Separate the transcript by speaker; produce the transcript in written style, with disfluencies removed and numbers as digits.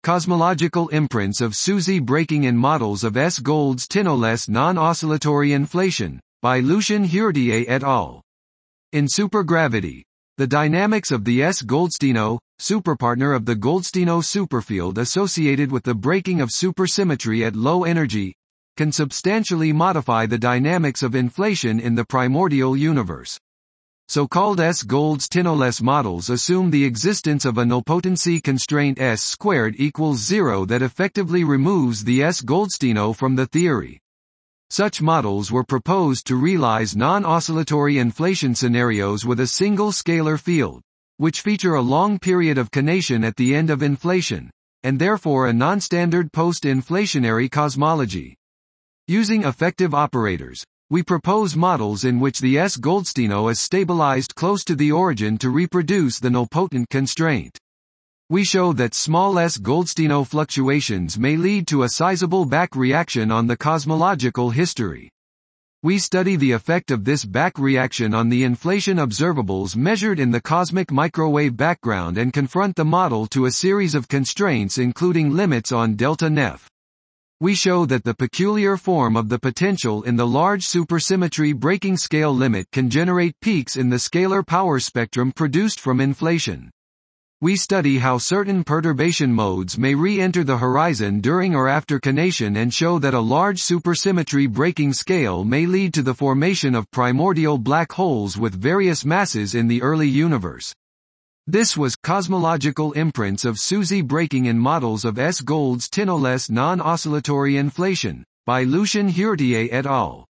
Speaker 1: Cosmological Imprints of SUSY Breaking in Models of S. Gold's Tinoless Non-Oscillatory Inflation, by Lucien Hurtier et al. In Supergravity. The dynamics of the S. Goldstino, superpartner of the Goldstino superfield associated with the breaking of supersymmetry at low energy, can substantially modify the dynamics of inflation in the primordial universe. So-called S. Gold's Tinoless models assume the existence of a nilpotency constraint S squared equals 0 that effectively removes the S. Goldstino from the theory. Such models were proposed to realize non-oscillatory inflation scenarios with a single scalar field, which feature a long period of conation at the end of inflation, and therefore a non-standard post-inflationary cosmology. Using effective operators, we propose models in which the S. Goldstino is stabilized close to the origin to reproduce the nilpotent constraint. We show that small S. Goldstino fluctuations may lead to a sizable back reaction on the cosmological history. We study the effect of this back reaction on the inflation observables measured in the cosmic microwave background and confront the model to a series of constraints including limits on delta Nef. We show that the peculiar form of the potential in the large supersymmetry breaking scale limit can generate peaks in the scalar power spectrum produced from inflation. We study how certain perturbation modes may re-enter the horizon during or after conation and show that a large supersymmetry breaking scale may lead to the formation of primordial black holes with various masses in the early universe. This was Cosmological Imprints of SUSY Breaking in Models of S. Gold's Tinoless Non-Oscillatory Inflation, by Lucien Hurtier et al.